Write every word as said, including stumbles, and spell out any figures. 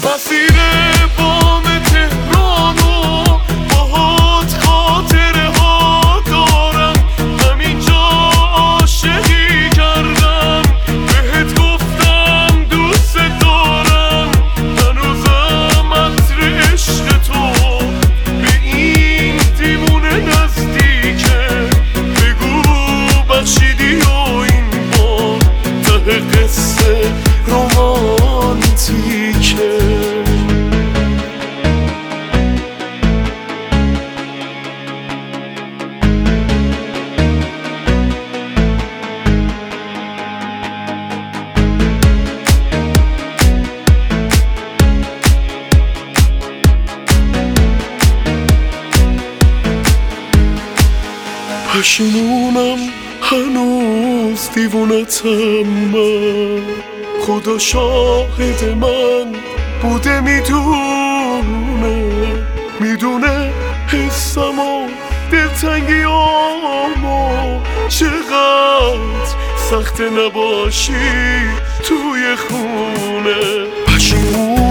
مسیر بام تهران و باهات خاطره ها دارم، همینجا عاشقی کردم، بهت گفتم دوست دارم، هنوزم عطر عشق تو به این دیوونه نزدیکه. بگو بخشیدی و این بار ته قصه رومانتیکه. پشیمونم هنوز دیوونتم من، خدا شاهد من بوده، میدونه میدونه حسم و دلتنگیامو، چقدر سخت نباشی توی خونه. پشیمونم